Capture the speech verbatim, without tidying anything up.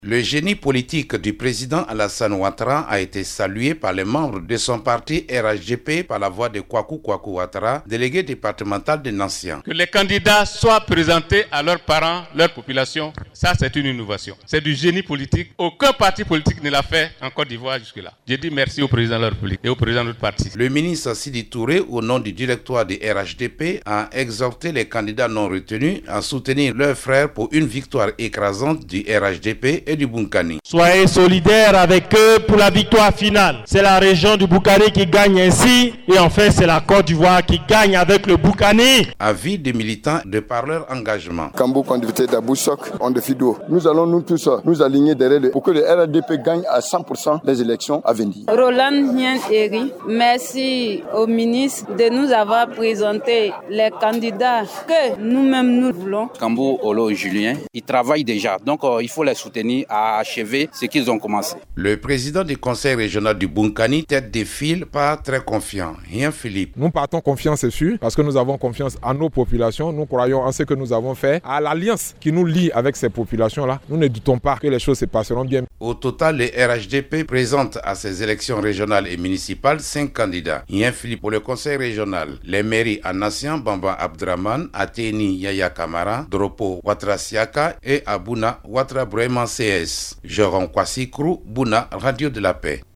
Le génie politique du président Alassane Ouattara a été salué par les membres de son parti R H D P par la voix de Kwaku Kwaku Ouattara, délégué départemental de Nancéen. Que les candidats soient présentés à leurs parents, leur population, ça c'est une innovation. C'est du génie politique. Aucun parti politique ne l'a fait en Côte d'Ivoire jusque-là. Je dis merci au président de la République et au président de notre parti. Le ministre Sidi Touré, au nom du directoire du R H D P, a exhorté les candidats non retenus à soutenir leurs frères pour une victoire écrasante du R H D P et du Bunkani. Soyez solidaires avec eux pour la victoire finale. C'est la région du Boukani qui gagne ainsi et enfin c'est la Côte d'Ivoire qui gagne avec le Boukani. Avis des militants de par leur engagement. Kambo Kondivité d'Aboussok, on de Fido. Nous allons nous tous nous aligner derrière le, pour que le R H D P gagne à cent pour cent les élections à venir. Roland Hien Eri, merci au ministre de nous avoir présenté les candidats que nous-mêmes nous voulons. Kambo Olo Julien, ils travaillent déjà, donc euh, il faut les soutenir à achever ce qu'ils ont commencé. Le président du conseil régional du Bunkani, tête de file, pas très confiant. Rien Philippe. Nous partons confiance, c'est sûr, parce que nous avons confiance en nos populations. Nous croyons en ce que nous avons fait, à l'alliance qui nous lie avec ces populations-là. Nous ne doutons pas que les choses se passeront bien. Au total, le R H D P présente à ces élections régionales et municipales cinq candidats. Rien Philippe pour le conseil régional. Les mairies à Nancéen, Bamba Abdraman, Ateni Yaya Kamara, Dropo Ouattara Siaka et Abouna Ouattara Brahman C S. Joran Kwasi Krou, Bouna, Radio de la Paix.